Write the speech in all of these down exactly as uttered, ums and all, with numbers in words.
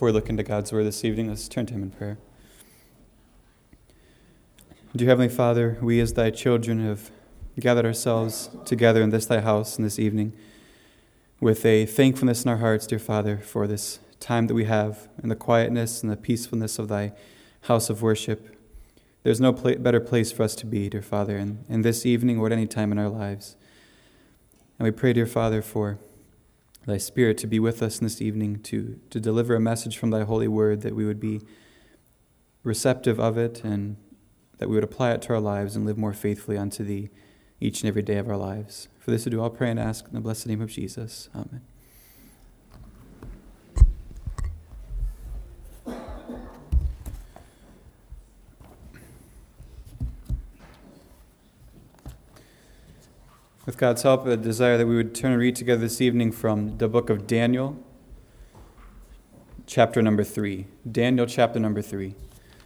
Before we look into God's word this evening, let's turn to him in prayer. Dear Heavenly Father, we as thy children have gathered ourselves together in this thy house in this evening with a thankfulness in our hearts, dear Father, for this time that we have and the quietness and the peacefulness of thy house of worship. There's no pla- better place for us to be, dear Father, in, in this evening or at any time in our lives. And we pray, dear Father, for thy Spirit to be with us in this evening, to, to deliver a message from thy holy word, that we would be receptive of it and that we would apply it to our lives and live more faithfully unto thee each and every day of our lives. For this we do all pray and ask in the blessed name of Jesus. Amen. With God's help, I desire that we would turn and read together this evening from the book of Daniel, chapter number three. Daniel, chapter number three.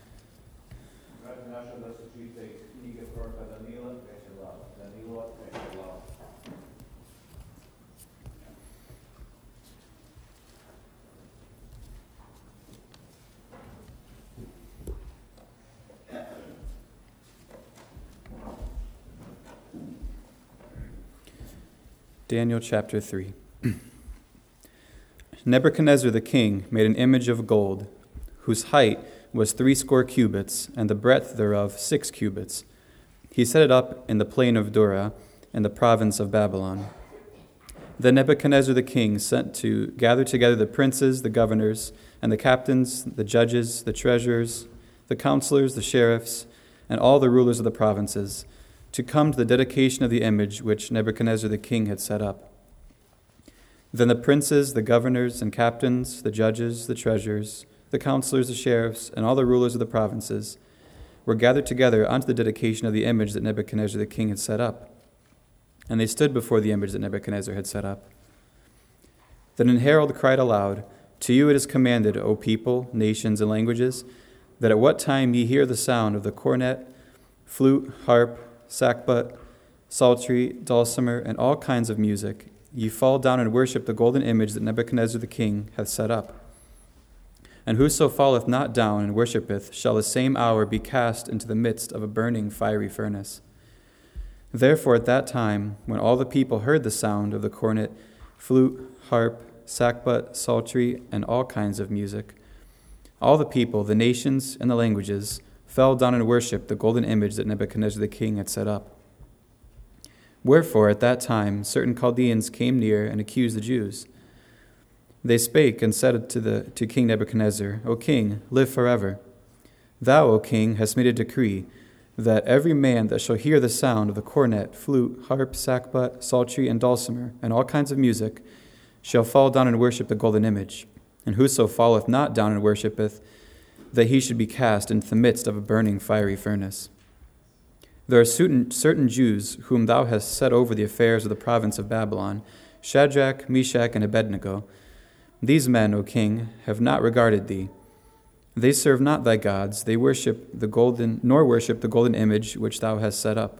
Daniel chapter three. Nebuchadnezzar the king made an image of gold, whose height was threescore cubits, and the breadth thereof six cubits. He set it up in the plain of Dura, in the province of Babylon. Then Nebuchadnezzar the king sent to gather together the princes, the governors, and the captains, the judges, the treasurers, the counselors, the sheriffs, and all the rulers of the provinces, to come to the dedication of the image which Nebuchadnezzar the king had set up. Then the princes, the governors and captains, the judges, the treasurers, the counselors, the sheriffs, and all the rulers of the provinces were gathered together unto the dedication of the image that Nebuchadnezzar the king had set up. And they stood before the image that Nebuchadnezzar had set up. Then an herald cried aloud, To you it is commanded, O people, nations, and languages, that at what time ye hear the sound of the cornet, flute, harp, sackbut, psaltery, dulcimer, and all kinds of music, ye fall down and worship the golden image that Nebuchadnezzar the king hath set up. And whoso falleth not down and worshippeth shall the same hour be cast into the midst of a burning fiery furnace. Therefore at that time, when all the people heard the sound of the cornet, flute, harp, sackbut, psaltery, and all kinds of music, all the people, the nations, and the languages fell down and worshipped the golden image that Nebuchadnezzar the king had set up. Wherefore at that time certain Chaldeans came near and accused the Jews. They spake and said to the to King Nebuchadnezzar, O king, live forever. Thou, O king, hast made a decree that every man that shall hear the sound of the cornet, flute, harp, sackbut, psaltery, and dulcimer, and all kinds of music, shall fall down and worship the golden image. And whoso falleth not down and worshippeth, that he should be cast into the midst of a burning fiery furnace. There are certain, certain Jews whom thou hast set over the affairs of the province of Babylon, Shadrach, Meshach, and Abednego. These men, O king, have not regarded thee. They serve not thy gods, they worship the golden, nor worship the golden image which thou hast set up.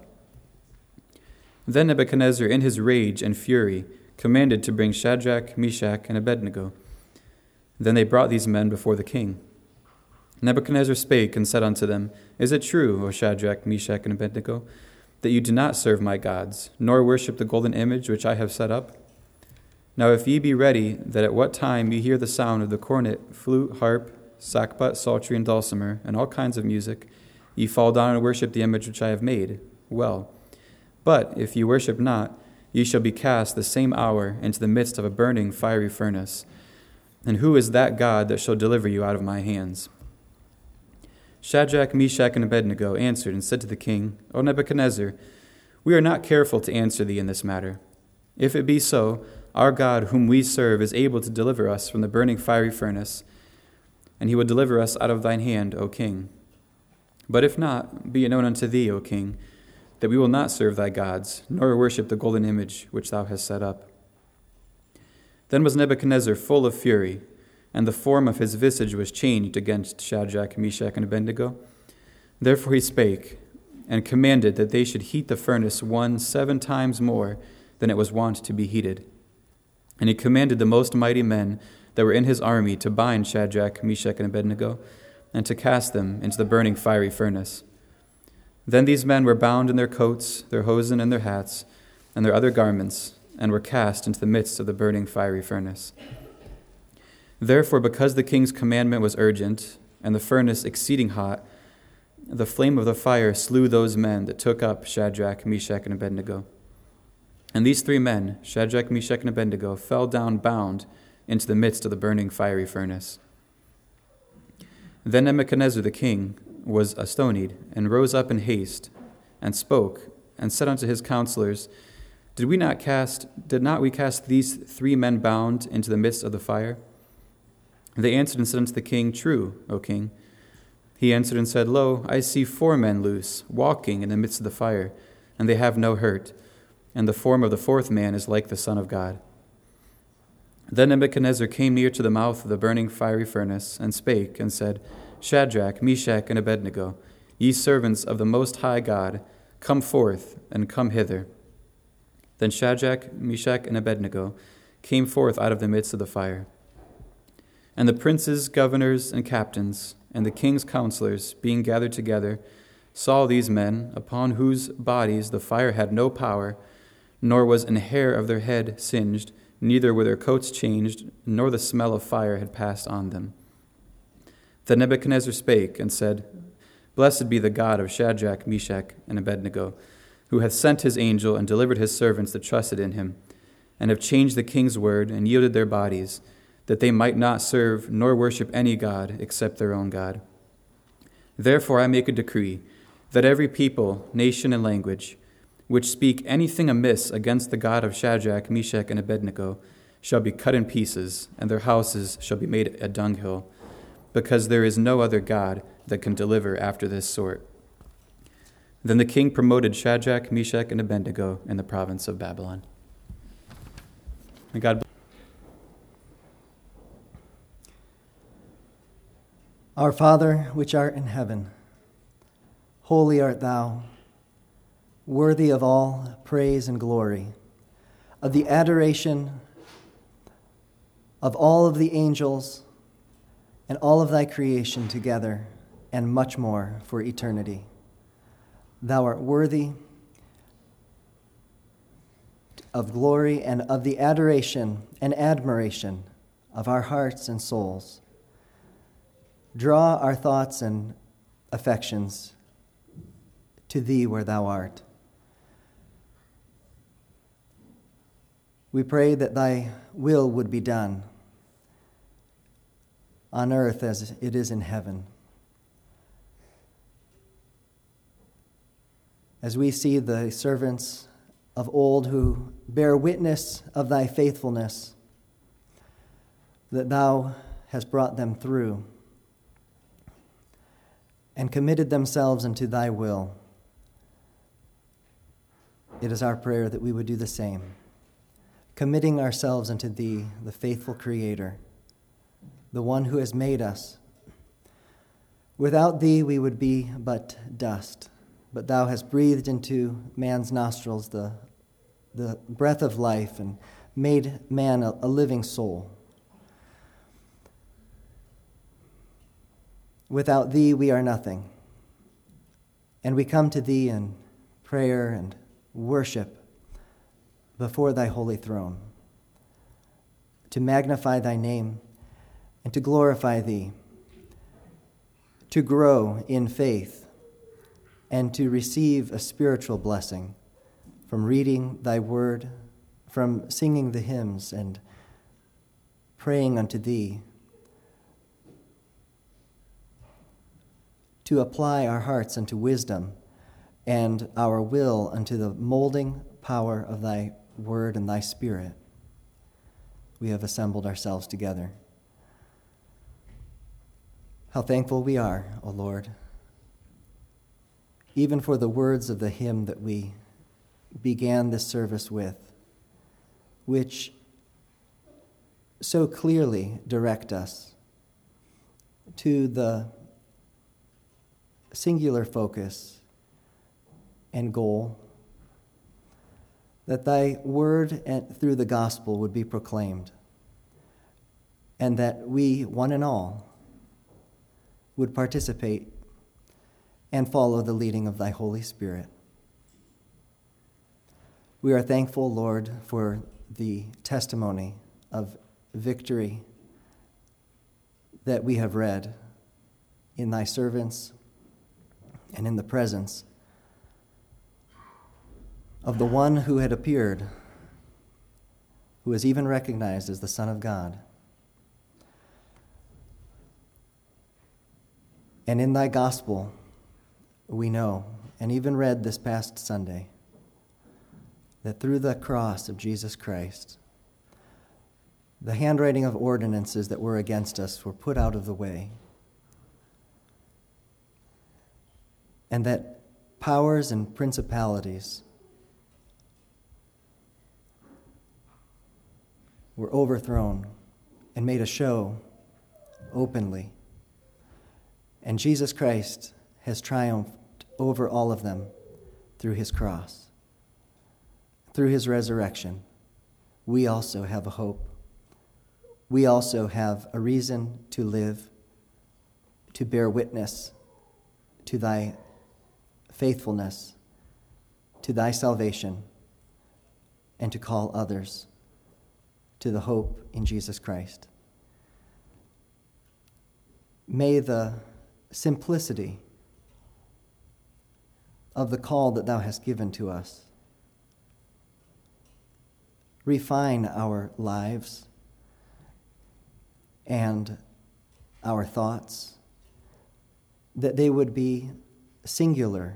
Then Nebuchadnezzar, in his rage and fury, commanded to bring Shadrach, Meshach, and Abednego. Then they brought these men before the king. Nebuchadnezzar spake and said unto them, Is it true, O Shadrach, Meshach, and Abednego, that you do not serve my gods, nor worship the golden image which I have set up? Now if ye be ready, that at what time ye hear the sound of the cornet, flute, harp, sackbut, psaltery, and dulcimer, and all kinds of music, ye fall down and worship the image which I have made, well. But if ye worship not, ye shall be cast the same hour into the midst of a burning fiery furnace. And who is that God that shall deliver you out of my hands? Shadrach, Meshach, and Abednego answered and said to the king, O Nebuchadnezzar, we are not careful to answer thee in this matter. If it be so, our God whom we serve is able to deliver us from the burning fiery furnace, and he will deliver us out of thine hand, O king. But if not, be it known unto thee, O king, that we will not serve thy gods, nor worship the golden image which thou hast set up. Then was Nebuchadnezzar full of fury, and the form of his visage was changed against Shadrach, Meshach, and Abednego. Therefore he spake, and commanded that they should heat the furnace one seven times more than it was wont to be heated. And he commanded the most mighty men that were in his army to bind Shadrach, Meshach, and Abednego, and to cast them into the burning fiery furnace. Then these men were bound in their coats, their hosen, and their hats, and their other garments, and were cast into the midst of the burning fiery furnace. Therefore, because the king's commandment was urgent, and the furnace exceeding hot, the flame of the fire slew those men that took up Shadrach, Meshach, and Abednego. And these three men, Shadrach, Meshach, and Abednego, fell down bound into the midst of the burning fiery furnace. Then Nebuchadnezzar the king was astonied, and rose up in haste, and spoke, and said unto his counselors, Did we not cast, did not we cast these three men bound into the midst of the fire? They answered and said unto the king, True, O king. He answered and said, Lo, I see four men loose, walking in the midst of the fire, and they have no hurt, and the form of the fourth man is like the Son of God. Then Nebuchadnezzar came near to the mouth of the burning fiery furnace, and spake, and said, Shadrach, Meshach, and Abednego, ye servants of the Most High God, come forth, and come hither. Then Shadrach, Meshach, and Abednego came forth out of the midst of the fire. And the princes, governors, and captains, and the king's counselors, being gathered together, saw these men, upon whose bodies the fire had no power, nor was an hair of their head singed, neither were their coats changed, nor the smell of fire had passed on them. Then Nebuchadnezzar spake and said, Blessed be the God of Shadrach, Meshach, and Abednego, who hath sent his angel and delivered his servants that trusted in him, and have changed the king's word and yielded their bodies, that they might not serve nor worship any god except their own God. Therefore I make a decree, that every people, nation, and language, which speak anything amiss against the God of Shadrach, Meshach, and Abednego, shall be cut in pieces, and their houses shall be made a dunghill, because there is no other God that can deliver after this sort. Then the king promoted Shadrach, Meshach, and Abednego in the province of Babylon. May God bless. Our Father, which art in heaven, holy art thou, worthy of all praise and glory, of the adoration of all of the angels and all of thy creation together, and much more for eternity. Thou art worthy of glory and of the adoration and admiration of our hearts and souls. Draw our thoughts and affections to thee where thou art. We pray that thy will would be done on earth as it is in heaven. As we see the servants of old who bear witness of thy faithfulness, that thou hast brought them through and committed themselves unto thy will, it is our prayer that we would do the same, committing ourselves unto thee, the faithful Creator, the one who has made us. Without thee we would be but dust, but thou hast breathed into man's nostrils the, the breath of life and made man a, a living soul. Without thee we are nothing, and we come to thee in prayer and worship before thy holy throne, to magnify thy name and to glorify thee, to grow in faith and to receive a spiritual blessing from reading thy word, from singing the hymns and praying unto thee, to apply our hearts unto wisdom and our will unto the molding power of thy word and thy spirit. We have assembled ourselves together. How thankful we are, O Lord, even for the words of the hymn that we began this service with, which so clearly direct us to the singular focus and goal that thy word and through the gospel would be proclaimed, and that we, one and all, would participate and follow the leading of thy Holy Spirit. We are thankful, Lord, for the testimony of victory that we have read in thy servants and in the presence of the one who had appeared, who is even recognized as the Son of God. And in thy gospel, we know, and even read this past Sunday, that through the cross of Jesus Christ, the handwriting of ordinances that were against us were put out of the way, and that powers and principalities were overthrown and made a show openly. And Jesus Christ has triumphed over all of them through his cross. Through his resurrection, we also have a hope. We also have a reason to live, to bear witness to thy faithfulness, to thy salvation, and to call others to the hope in Jesus Christ. May the simplicity of the call that thou hast given to us refine our lives and our thoughts, that they would be singular,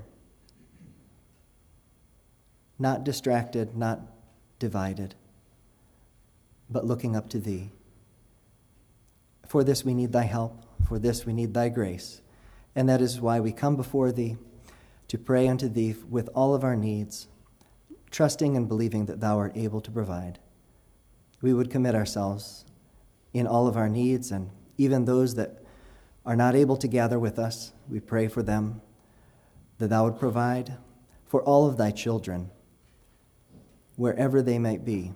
not distracted, not divided, but looking up to thee. For this we need thy help, for this we need thy grace, and that is why we come before thee to pray unto thee with all of our needs, trusting and believing that thou art able to provide. We would commit ourselves in all of our needs, and even those that are not able to gather with us, we pray for them, that thou would provide for all of thy children, wherever they might be,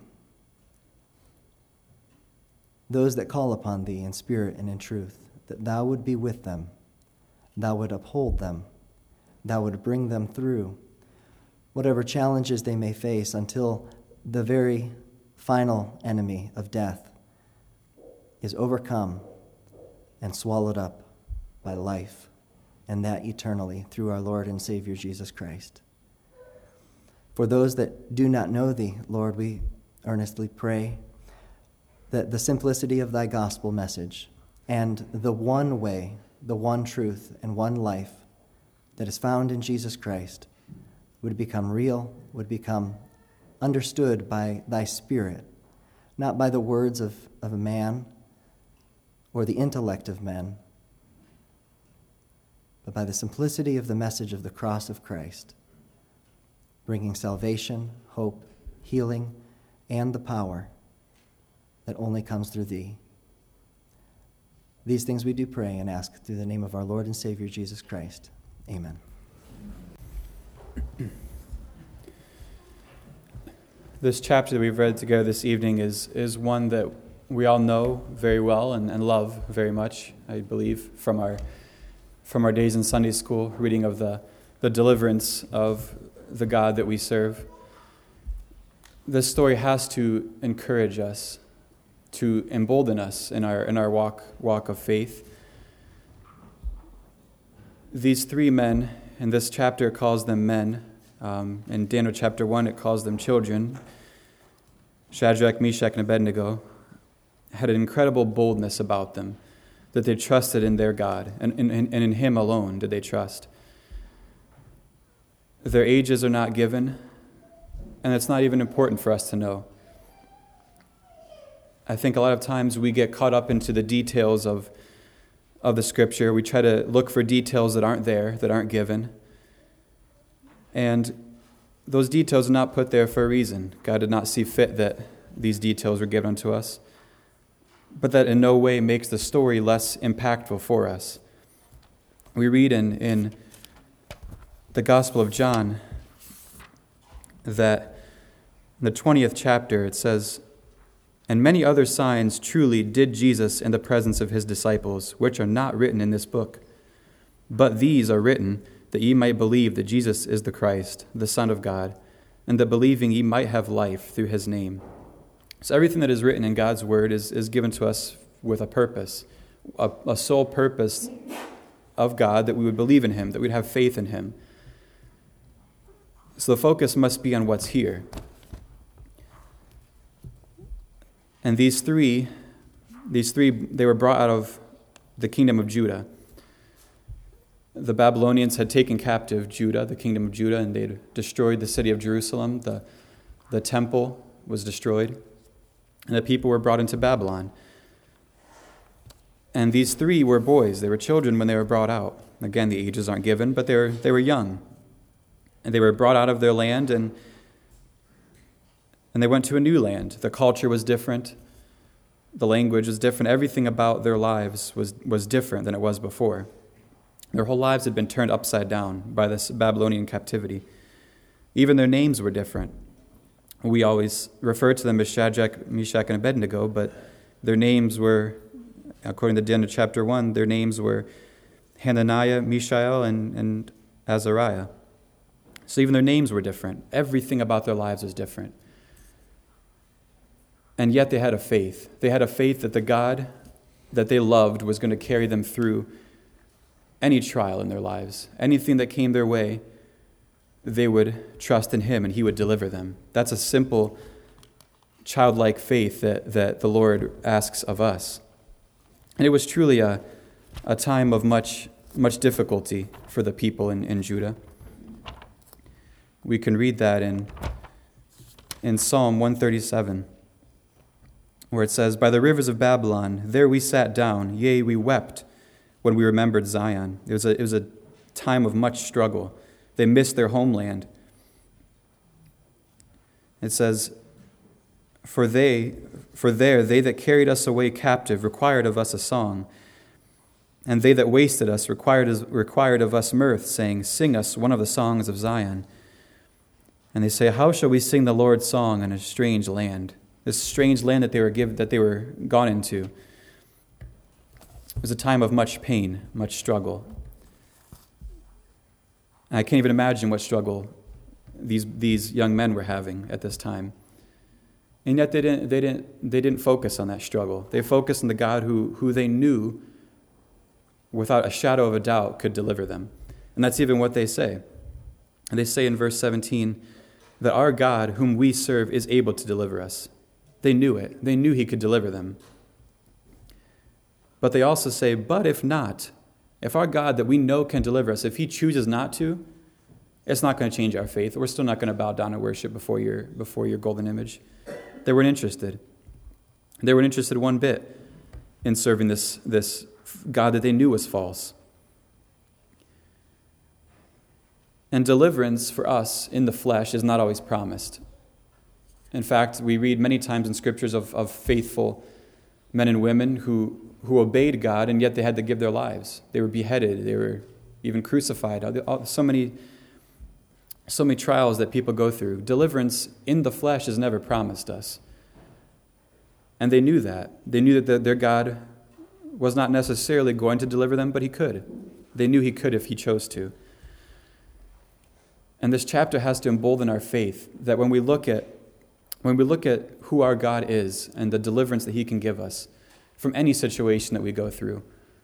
those that call upon thee in spirit and in truth, that thou would be with them, thou would uphold them, thou would bring them through whatever challenges they may face until the very final enemy of death is overcome and swallowed up by life, and that eternally through our Lord and Savior Jesus Christ. For those that do not know thee, Lord, we earnestly pray that the simplicity of thy gospel message and the one way, the one truth, and one life that is found in Jesus Christ would become real, would become understood by thy Spirit, not by the words of, of a man or the intellect of men, but by the simplicity of the message of the cross of Christ, bringing salvation, hope, healing, and the power that only comes through thee. These things we do pray and ask through the name of our Lord and Savior Jesus Christ. Amen. This chapter that we've read together this evening is, is one that we all know very well and, and love very much, I believe, from our from our days in Sunday school, reading of the, the deliverance of the God that we serve. This story has to encourage us, to embolden us in our in our walk walk of faith. These three men, and this chapter calls them men. Um, in Daniel chapter one, it calls them children. Shadrach, Meshach, and Abednego had an incredible boldness about them, that they trusted in their God, and, and, and in him alone did they trust. Their ages are not given, and it's not even important for us to know. I think a lot of times we get caught up into the details of, of the Scripture. We try to look for details that aren't there, that aren't given. And those details are not put there for a reason. God did not see fit that these details were given to us, but that in no way makes the story less impactful for us. We read in, in the Gospel of John that in the twentieth chapter it says, And many other signs truly did Jesus in the presence of his disciples, which are not written in this book. But these are written that ye might believe that Jesus is the Christ, the Son of God, and that believing ye might have life through his name. So everything that is written in God's word is, is given to us with a purpose, a, a sole purpose of God, that we would believe in him, that we'd have faith in him. So the focus must be on what's here. And these three, these three, they were brought out of the kingdom of Judah. The Babylonians had taken captive Judah, the kingdom of Judah, and they'd destroyed the city of Jerusalem. The, the temple was destroyed, and the people were brought into Babylon. And these three were boys. They were children when they were brought out. Again, the ages aren't given, but they were, they were young. And they were brought out of their land, and And they went to a new land. The culture was different. The language was different. Everything about their lives was, was different than it was before. Their whole lives had been turned upside down by this Babylonian captivity. Even their names were different. We always refer to them as Shadrach, Meshach, and Abednego, but their names were, according to the end of chapter one, their names were Hananiah, Mishael, and, and Azariah. So even their names were different. Everything about their lives was different. And yet they had a faith. They had a faith that the God that they loved was going to carry them through any trial in their lives. Anything that came their way, they would trust in him and he would deliver them. That's a simple, childlike faith that, that the Lord asks of us. And it was truly a, a time of much, much difficulty for the people in, in Judah. We can read that in, in Psalm one thirty-seven. Where it says, "By the rivers of Babylon, there we sat down, yea, we wept when we remembered Zion." It was a, it was a time of much struggle. They missed their homeland. It says, For they, for there they that carried us away captive required of us a song, and they that wasted us required, required of us mirth, saying, Sing us one of the songs of Zion. And they say, How shall we sing the Lord's song in a strange land? This strange land that they were given, that they were gone into. It was a time of much pain, much struggle. And I can't even imagine what struggle these these young men were having at this time. And yet they didn't they didn't they didn't focus on that struggle. They focused on the God who who they knew without a shadow of a doubt could deliver them. And that's even what they say. And they say in verse seventeen that our God whom we serve is able to deliver us. They knew it. They knew he could deliver them. But they also say, but if not, if our God that we know can deliver us, if he chooses not to, it's not going to change our faith. We're still not going to bow down and worship before your, before your golden image. They weren't interested. They weren't interested one bit in serving this, this God that they knew was false. And deliverance for us in the flesh is not always promised. In fact, we read many times in scriptures of, of faithful men and women who, who obeyed God, and yet they had to give their lives. They were beheaded. They were even crucified. So many, so many trials that people go through. Deliverance in the flesh is never promised us. And they knew that. They knew that the, their God was not necessarily going to deliver them, but he could. They knew he could if he chose to. And this chapter has to embolden our faith that when we look at When we look at who our God is and the deliverance that he can give us from any situation that we go through,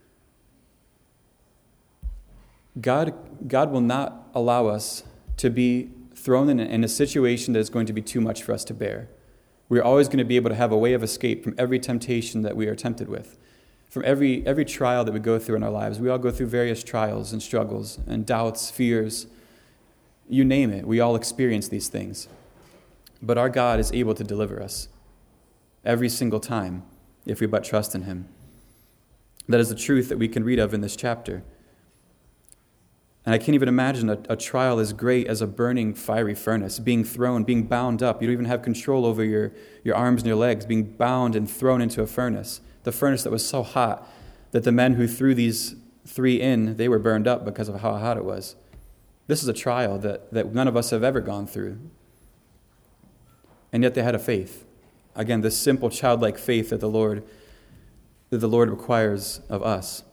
God, God will not allow us to be thrown in a, in a situation that is going to be too much for us to bear. We're always going to be able to have a way of escape from every temptation that we are tempted with, from every, every trial that we go through in our lives. We all go through various trials and struggles and doubts, fears. You name it. We all experience these things. But our God is able to deliver us every single time if we but trust in him. That is the truth that we can read of in this chapter. And I can't even imagine a, a trial as great as a burning fiery furnace, being thrown, being bound up. You don't even have control over your, your arms and your legs, being bound and thrown into a furnace. The furnace that was so hot that the men who threw these three in, they were burned up because of how hot it was. This is a trial that, that none of us have ever gone through. And yet they had a faith. again, this simple childlike faith that the Lord that the Lord requires of us.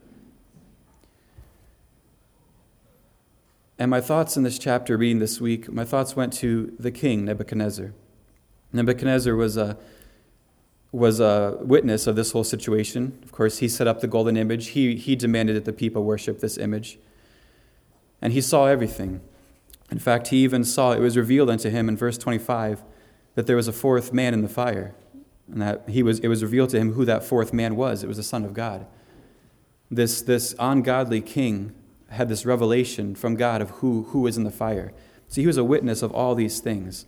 And my thoughts in this chapter, reading this week, my thoughts went to the king, Nebuchadnezzar. Nebuchadnezzar was a, was a witness of this whole situation. Of course, he set up the golden image. He, he demanded that the people worship this image. And he saw everything. In fact, he even saw, it was revealed unto him in verse twenty-five, that there was a fourth man in the fire. And that he was, it was revealed to him who that fourth man was. It was the Son of God. This, this ungodly king had this revelation from God of who, who was in the fire. So he was a witness of all these things.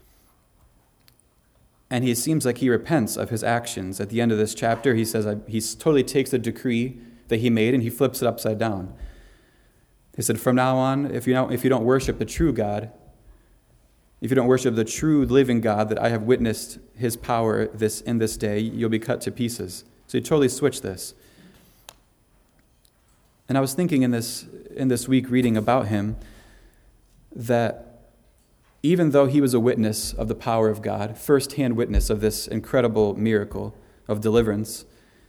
And he seems like he repents of his actions. At the end of this chapter, he says he totally takes the decree that he made and he flips it upside down. He said, from now on, if you don't, if you don't worship the true God, if you don't worship the true living God that I have witnessed his power this in this day, you'll be cut to pieces. So he totally switched this. And I was thinking in this in this week reading about him that even though he was a witness of the power of God, first-hand witness of this incredible miracle of deliverance,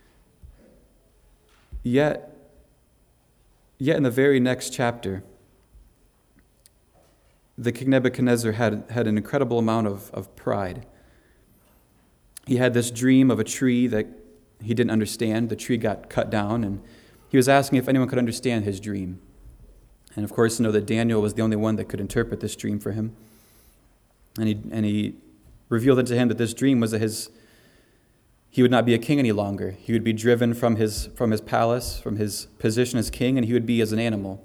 yet, yet in the very next chapter, the King Nebuchadnezzar had, had an incredible amount of, of pride. He had this dream of a tree that he didn't understand. The tree got cut down, and he was asking if anyone could understand his dream. And of course, you know that Daniel was the only one that could interpret this dream for him. And he and he revealed unto him that this dream was that his he would not be a king any longer. He would be driven from his from his palace, from his position as king, and he would be as an animal.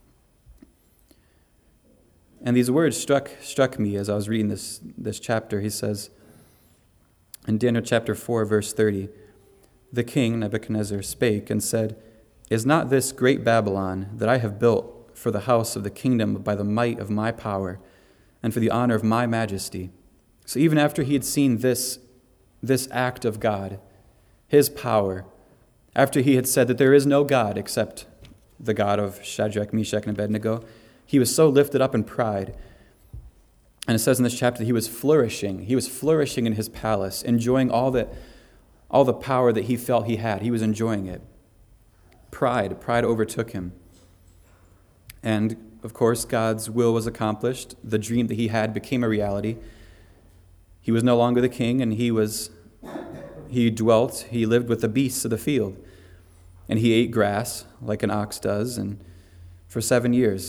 And these words struck struck me as I was reading this, this chapter. He says in Daniel chapter four, verse thirty, the king, Nebuchadnezzar, spake and said, is not this great Babylon that I have built for the house of the kingdom by the might of my power and for the honor of my majesty? So even after he had seen this, this act of God, his power, after he had said that there is no God except the God of Shadrach, Meshach, and Abednego, he was so lifted up in pride. And it says in this chapter that he was flourishing. He was flourishing in his palace, enjoying all that, all the power that he felt he had. He was enjoying it. Pride, pride overtook him. And, of course, God's will was accomplished. The dream that he had became a reality. He was no longer the king, and he was, he dwelt, he lived with the beasts of the field. And he ate grass like an ox does, and for seven years.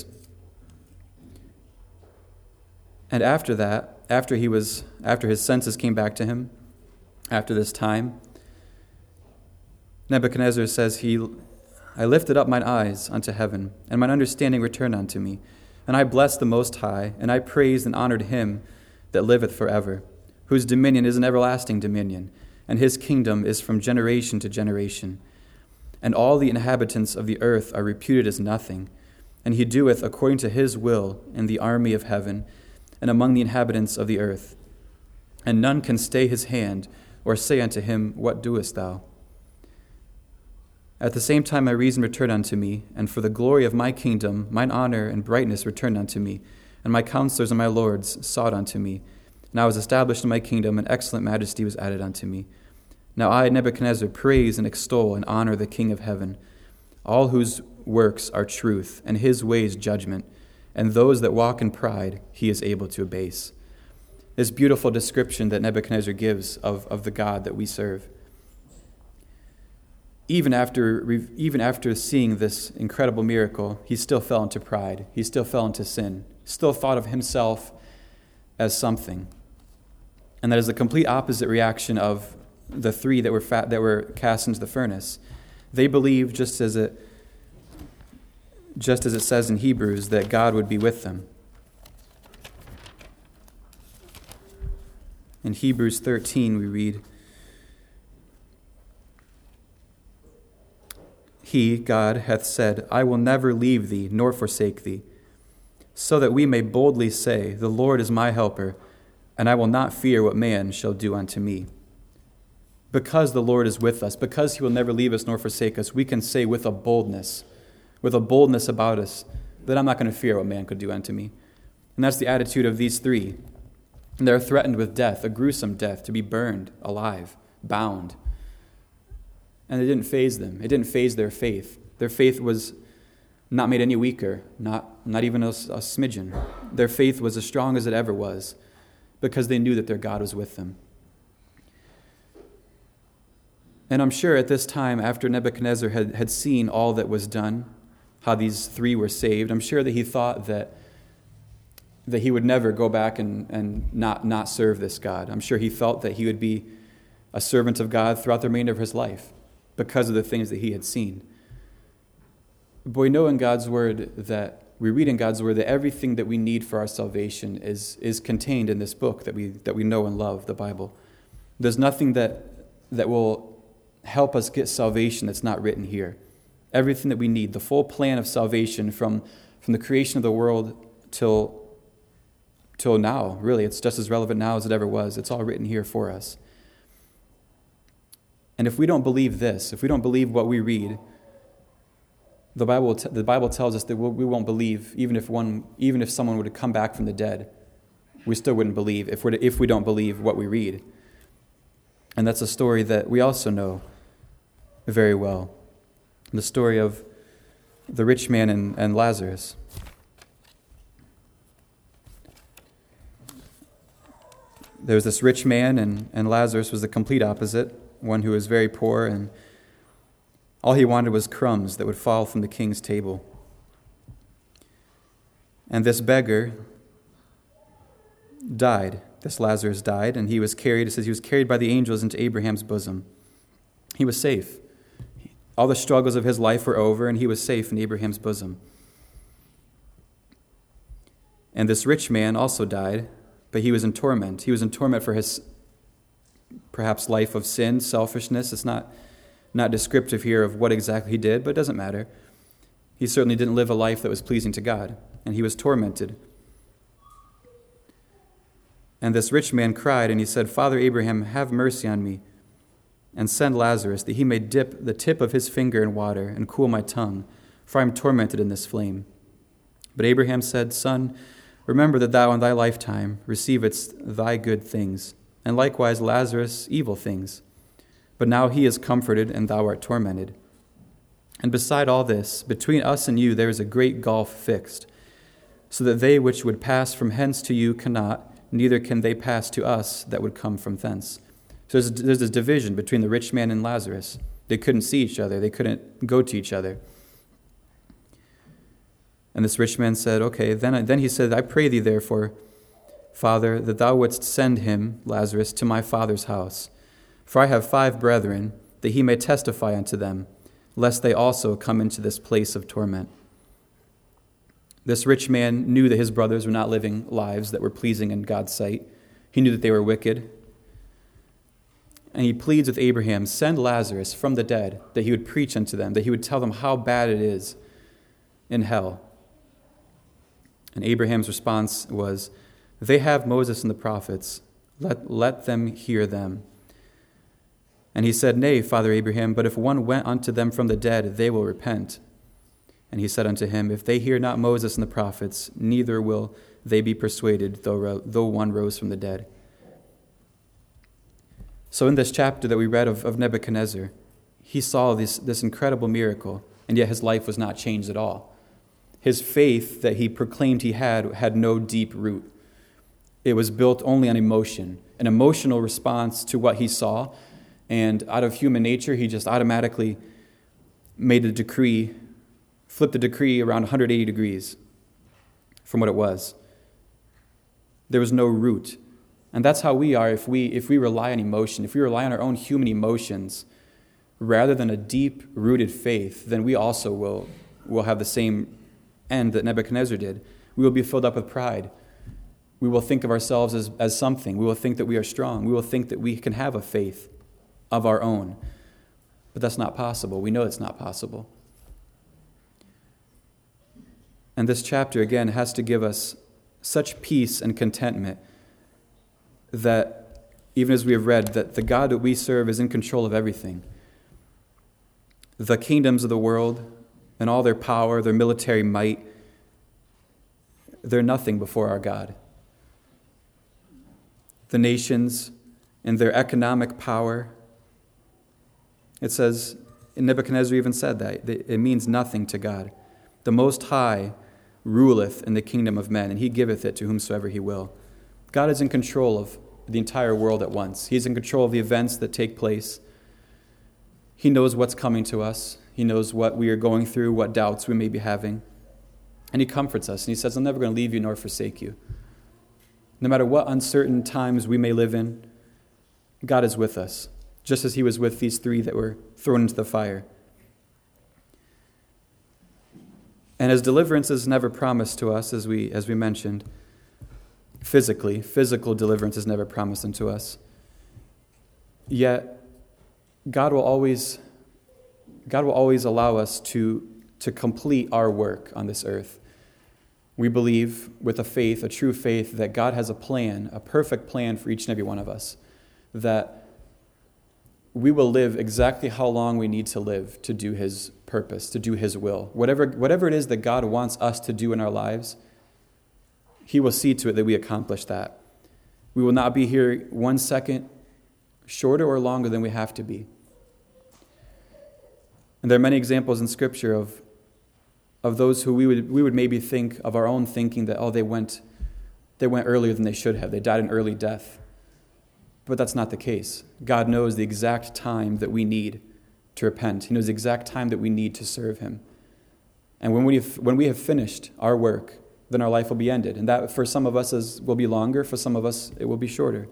And after that, after he was, after his senses came back to him, after this time, Nebuchadnezzar says, he, I lifted up mine eyes unto heaven, and mine understanding returned unto me. And I blessed the Most High, and I praised and honored him that liveth forever, whose dominion is an everlasting dominion, and his kingdom is from generation to generation. And all the inhabitants of the earth are reputed as nothing, and he doeth according to his will in the army of heaven, and among the inhabitants of the earth. And none can stay his hand, or say unto him, what doest thou? At the same time my reason returned unto me, and for the glory of my kingdom mine honor and brightness returned unto me, and my counselors and my lords sought unto me. And I was established in my kingdom, and excellent majesty was added unto me. Now I, Nebuchadnezzar, praise and extol and honor the King of heaven, all whose works are truth, and his ways judgment, and those that walk in pride he is able to abase. This beautiful description that Nebuchadnezzar gives of, of the God that we serve. Even after, even after seeing this incredible miracle, he still fell into pride. He still fell into sin. Still thought of himself as something. And that is the complete opposite reaction of the three that were fat, that were cast into the furnace. They believed, just as it, just as it says in Hebrews, that God would be with them. In Hebrews thirteen, we read, He, God, hath said, I will never leave thee, nor forsake thee, so that we may boldly say, the Lord is my helper, and I will not fear what man shall do unto me. Because the Lord is with us, because he will never leave us nor forsake us, we can say with a boldness, with a boldness about us, that I'm not going to fear what man could do unto me. And that's the attitude of these three. And they're threatened with death, a gruesome death, to be burned alive, bound. And it didn't faze them. It didn't faze their faith. Their faith was not made any weaker, not, not even a, a smidgen. Their faith was as strong as it ever was because they knew that their God was with them. And I'm sure at this time, after Nebuchadnezzar had, had seen all that was done, how these three were saved, I'm sure that he thought that, that he would never go back and, and not, not serve this God. I'm sure he felt that he would be a servant of God throughout the remainder of his life because of the things that he had seen. But we know in God's word that, we read in God's word that everything that we need for our salvation is, is contained in this book that we that we know and love, the Bible. There's nothing that that will help us get salvation that's not written here. Everything that we need, the full plan of salvation from, from the creation of the world till, till now, really, it's just as relevant now as it ever was. It's all written here for us. And if we don't believe this, if we don't believe what we read, The Bible, the Bible tells us that we won't believe, even if one, even if someone would come back from the dead, we still wouldn't believe if we if we don't believe what we read. And that's a story that we also know very well, the story of the rich man and, and Lazarus. There was this rich man, and, and Lazarus was the complete opposite, one who was very poor, and all he wanted was crumbs that would fall from the king's table. And this beggar died. This Lazarus died, and he was carried, it says he was carried by the angels into Abraham's bosom. He was safe. All the struggles of his life were over, and he was safe in Abraham's bosom. And this rich man also died, but he was in torment. He was in torment for his perhaps life of sin, selfishness. It's not Not descriptive here of what exactly he did, but it doesn't matter. He certainly didn't live a life that was pleasing to God, and he was tormented. And this rich man cried, and he said, "Father Abraham, have mercy on me, and send Lazarus, that he may dip the tip of his finger in water and cool my tongue, for I am tormented in this flame." But Abraham said, "Son, remember that thou in thy lifetime receivedst thy good things, and likewise Lazarus evil things. But now he is comforted, and thou art tormented. And beside all this, between us and you there is a great gulf fixed, so that they which would pass from hence to you cannot, neither can they pass to us that would come from thence." So there's, there's this division between the rich man and Lazarus. They couldn't see each other. They couldn't go to each other. And this rich man said, okay, then, then he said, "I pray thee therefore, Father, that thou wouldst send him, Lazarus, to my father's house. For I have five brethren, that he may testify unto them, lest they also come into this place of torment." This rich man knew that his brothers were not living lives that were pleasing in God's sight. He knew that they were wicked. And he pleads with Abraham, send Lazarus from the dead, that he would preach unto them, that he would tell them how bad it is in hell. And Abraham's response was, "They have Moses and the prophets. Let, let them hear them." And he said, "Nay, Father Abraham, but if one went unto them from the dead, they will repent." And he said unto him, "If they hear not Moses and the prophets, neither will they be persuaded, though, though one rose from the dead." So in this chapter that we read of, of Nebuchadnezzar, he saw this, this incredible miracle, and yet his life was not changed at all. His faith that he proclaimed he had had no deep root. It was built only on emotion, an emotional response to what he saw. And out of human nature, he just automatically made a decree, flipped the decree around one hundred eighty degrees from what it was. There was no root. And that's how we are if we if we rely on emotion, if we rely on our own human emotions, rather than a deep-rooted faith, then we also will, will have the same end that Nebuchadnezzar did. We will be filled up with pride. We will think of ourselves as, as something. We will think that we are strong. We will think that we can have a faith of our own. But that's not possible. We know it's not possible. And this chapter, again, has to give us such peace and contentment that, even as we have read, that the God that we serve is in control of everything. The kingdoms of the world and all their power, their military might, they're nothing before our God. the nations and their economic power. It says, and Nebuchadnezzar even said that, it means nothing to God. The Most High ruleth in the kingdom of men, and he giveth it to whomsoever he will. God is in control of the entire world at once. He's in control of the events that take place. He knows what's coming to us. He knows what we are going through, what doubts we may be having. And he comforts us, and he says, I'm never going to leave you nor forsake you. No matter what uncertain times we may live in, God is with us, just as he was with these three that were thrown into the fire. And as deliverance is never promised to us, as we as we mentioned, physically, physical deliverance is never promised unto us. Yet, God will always, God will always allow us to, to complete our work on this earth. We believe with a faith, a true faith, that God has a plan, a perfect plan for each and every one of us, that we will live exactly how long we need to live to do his purpose, to do his will. Whatever, whatever it is that God wants us to do in our lives, he will see to it that we accomplish that. We will not be here one second shorter or longer than we have to be. And there are many examples in Scripture of, of those who we would we would maybe think of our own thinking that, oh, they went they went earlier than they should have. They died an early death. But that's not the case. God knows the exact time that we need to repent. He knows the exact time that we need to serve him. And when we have, when we have finished our work, then our life will be ended. And that for some of us is, will be longer, for some of us it will be shorter.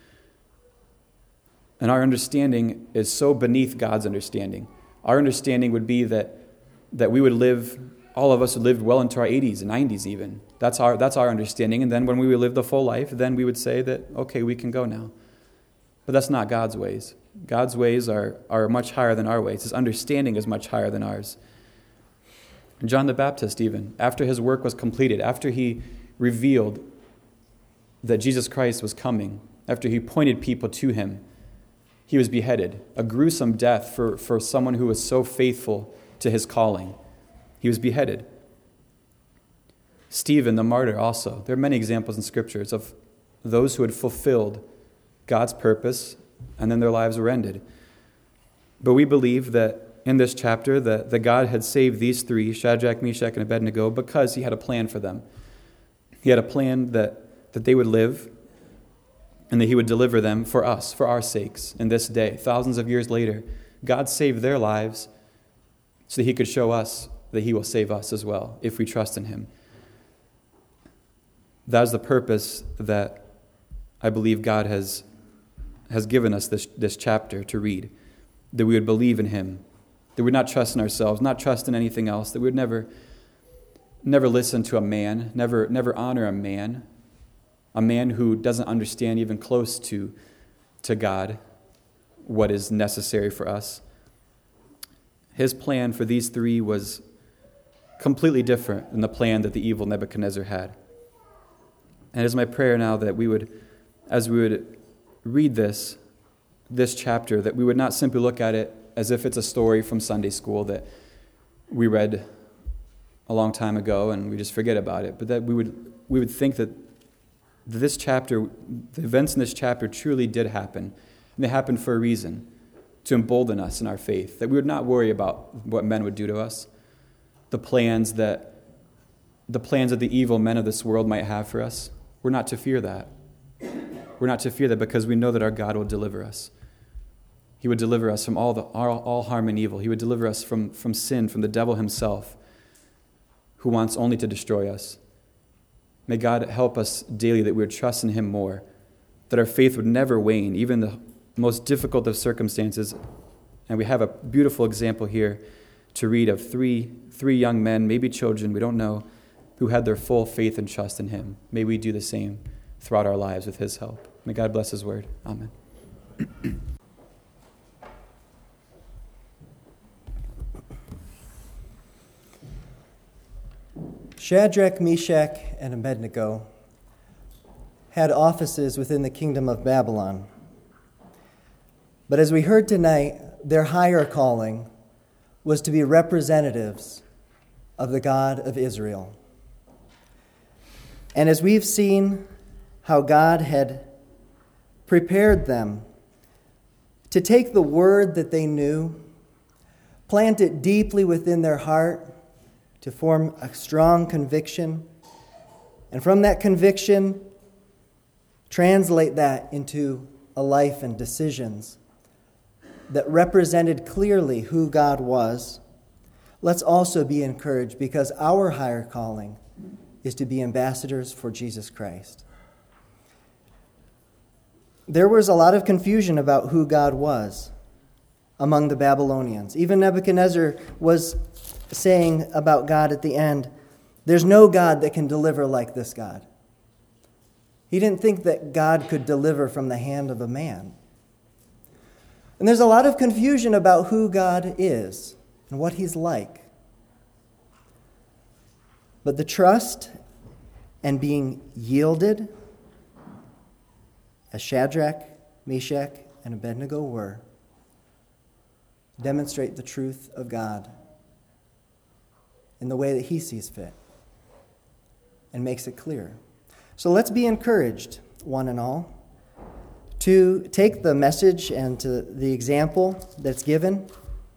And our understanding is so beneath God's understanding. Our understanding would be that that we would live, all of us would live well into our eighties and nineties even. That's our that's our understanding. And then when we would live the full life, then we would say that, okay, we can go now. But that's not God's ways. God's ways are, are much higher than our ways. His understanding is much higher than ours. And John the Baptist even, after his work was completed, after he revealed that Jesus Christ was coming, after he pointed people to him, he was beheaded, a gruesome death for, for someone who was so faithful to his calling. He was beheaded. Stephen, the martyr, also. There are many examples in scriptures of those who had fulfilled God's purpose, and then their lives were ended. But we believe that in this chapter that, that God had saved these three, Shadrach, Meshach, and Abednego, because he had a plan for them. He had a plan that, that they would live and that he would deliver them for us, for our sakes, in this day. Thousands of years later, God saved their lives so that he could show us that he will save us as well if we trust in him. That is the purpose that I believe God has has given us this, this chapter to read, that we would believe in him, that we would not trust in ourselves, not trust in anything else, that we would never never listen to a man, never never honor a man, a man who doesn't understand even close to, to God what is necessary for us. His plan for these three was completely different than the plan that the evil Nebuchadnezzar had. And it is my prayer now that we would, as we would read this, this chapter, that we would not simply look at it as if it's a story from Sunday school that we read a long time ago and we just forget about it, but that we would we would think that this chapter, the events in this chapter truly did happen, and they happened for a reason, to embolden us in our faith, that we would not worry about what men would do to us, the plans that the plans that the evil men of this world might have for us. We're not to fear that. We're not to fear that because we know that our God will deliver us. He would deliver us from all the all, all harm and evil. He would deliver us from, from sin, from the devil himself, who wants only to destroy us. May God help us daily that we would trust in him more, that our faith would never wane, even in the most difficult of circumstances. And we have a beautiful example here to read of three, three young men, maybe children, we don't know, who had their full faith and trust in him. May we do the same throughout our lives with his help. May God bless his word. Amen. Shadrach, Meshach, and Abednego had offices within the kingdom of Babylon. But as we heard tonight, their higher calling was to be representatives of the God of Israel. And as we've seen how God had prepared them to take the word that they knew, plant it deeply within their heart to form a strong conviction, and from that conviction, translate that into a life and decisions that represented clearly who God was. Let's also be encouraged because our higher calling is to be ambassadors for Jesus Christ. There was a lot of confusion about who God was among the Babylonians. Even Nebuchadnezzar was saying about God at the end, there's no God that can deliver like this God. He didn't think that God could deliver from the hand of a man. And there's a lot of confusion about who God is and what he's like. But the trust and being yielded, as Shadrach, Meshach, and Abednego were, demonstrate the truth of God in the way that he sees fit and makes it clear. So let's be encouraged, one and all, to take the message and to the example that's given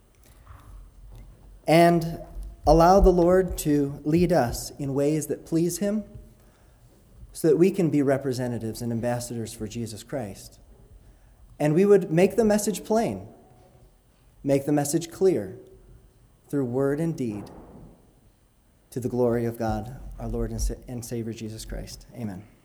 and allow the Lord to lead us in ways that please him so that we can be representatives and ambassadors for Jesus Christ. And we would make the message plain, make the message clear through word and deed to the glory of God, our Lord and Savior Jesus Christ. Amen.